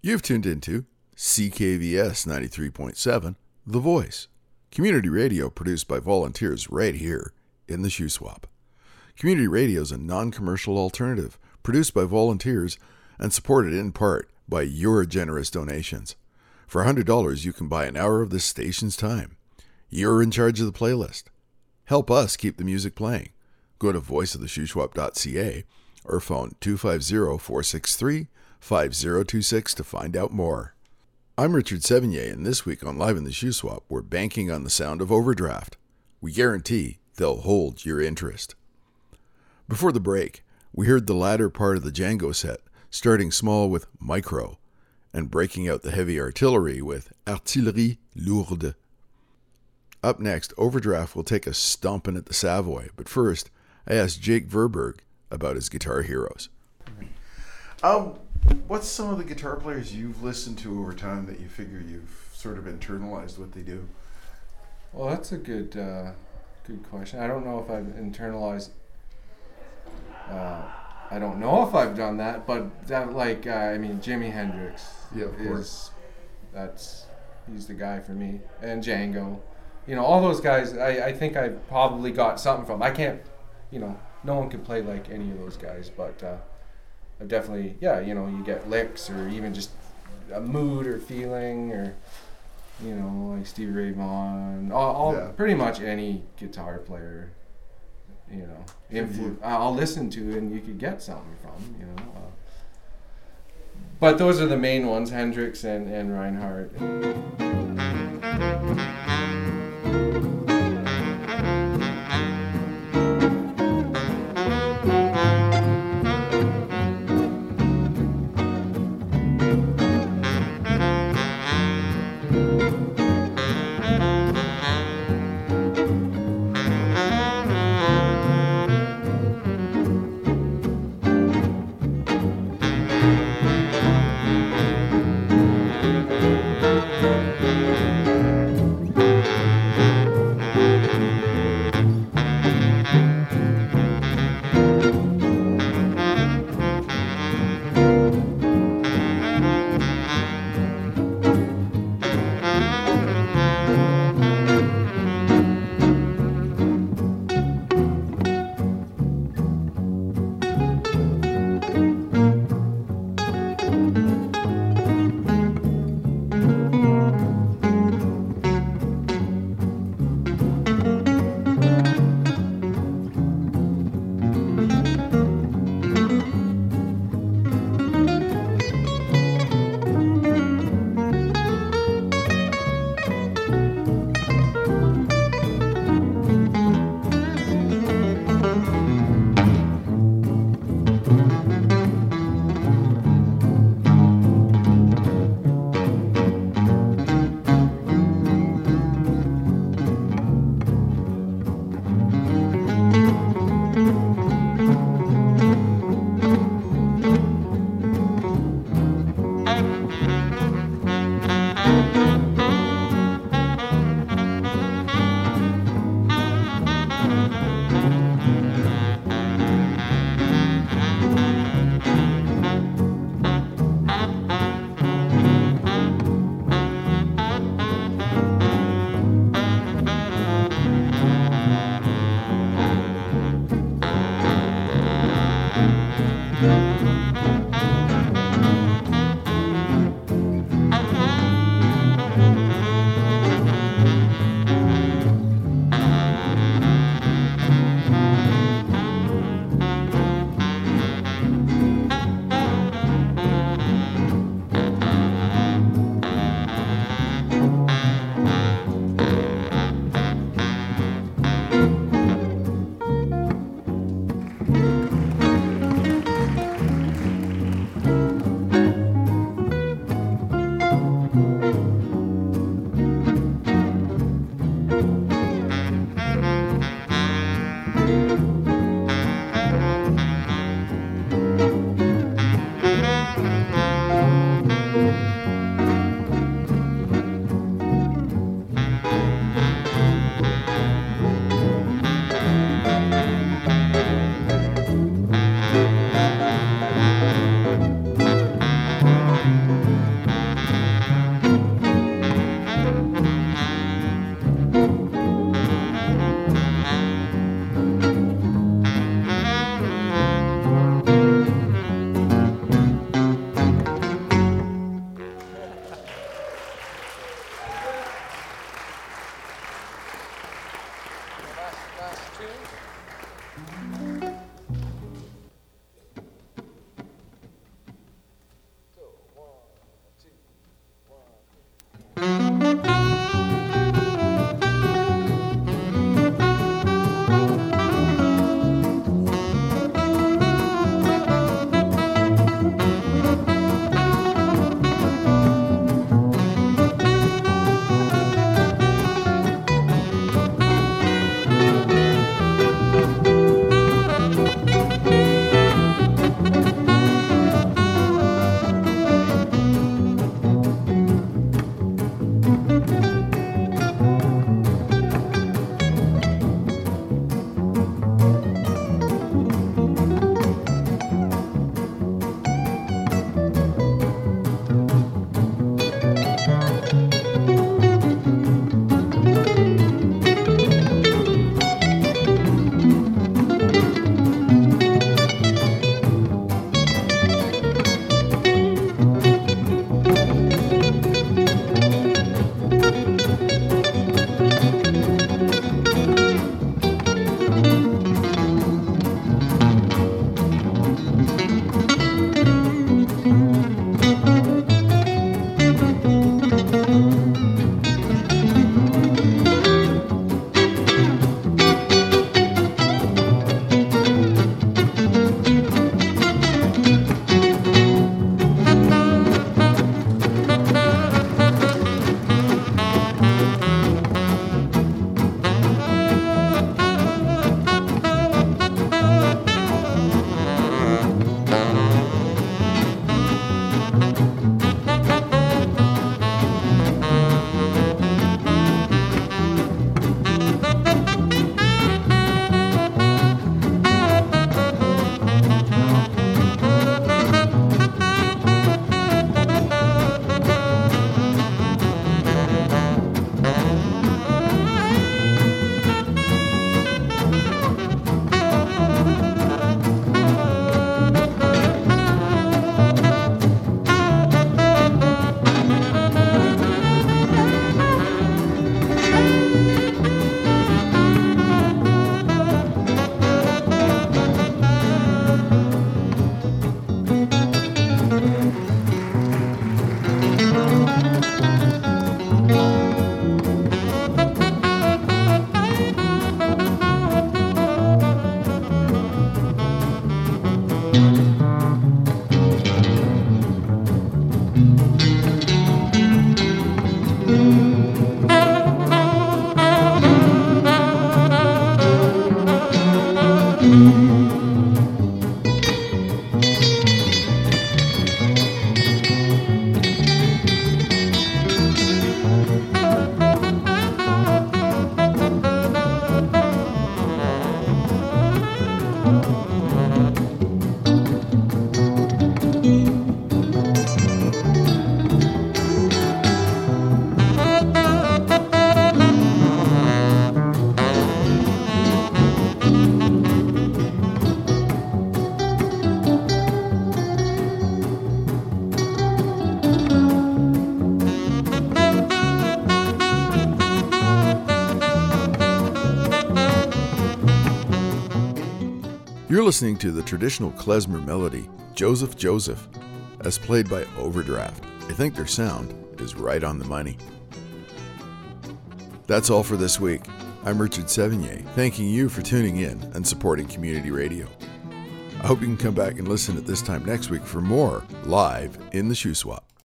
You've tuned into CKVS 93.7, The Voice, community radio produced by volunteers right here in the Shuswap. Community radio is a non-commercial alternative produced by volunteers and supported in part by your generous donations. For $100, you can buy an hour of this station's time. You're in charge of the playlist. Help us keep the music playing. Go to voiceoftheshuswap.ca or phone 250-463-5026 to find out more. I'm Richard Sevigny, and this week on Live in the Shuswap, we're banking on the sound of Overdraft. We guarantee they'll hold your interest. Before the break, we heard the latter part of the Django set, starting small with Micro, and breaking out the heavy artillery with Artillerie Lourde. Up next, Overdraft will take us stomping at the Savoy, but first, I asked Jake Verberg about his guitar heroes. What's some of the guitar players you've listened to over time that you figure you've sort of internalized what they do? Well, that's a good question. I don't know if I've internalized. I don't know if I've done that, but that, Jimi Hendrix. Yeah, of course. He's the guy for me, and Django. All those guys. I think I probably got something from. I can't. No one can play like any of those guys, but I've definitely, you get licks or even just a mood or feeling or, like Stevie Ray Vaughan, pretty much any guitar player, I'll listen to and you could get something from, But those are the main ones, Hendrix and Reinhardt. You're listening to the traditional klezmer melody, Joseph Joseph, as played by Overdraft. I think their sound is right on the money. That's all for this week. I'm Richard Sevigny, thanking you for tuning in and supporting community radio. I hope you can come back and listen at this time next week for more Live in the Shoe Swap.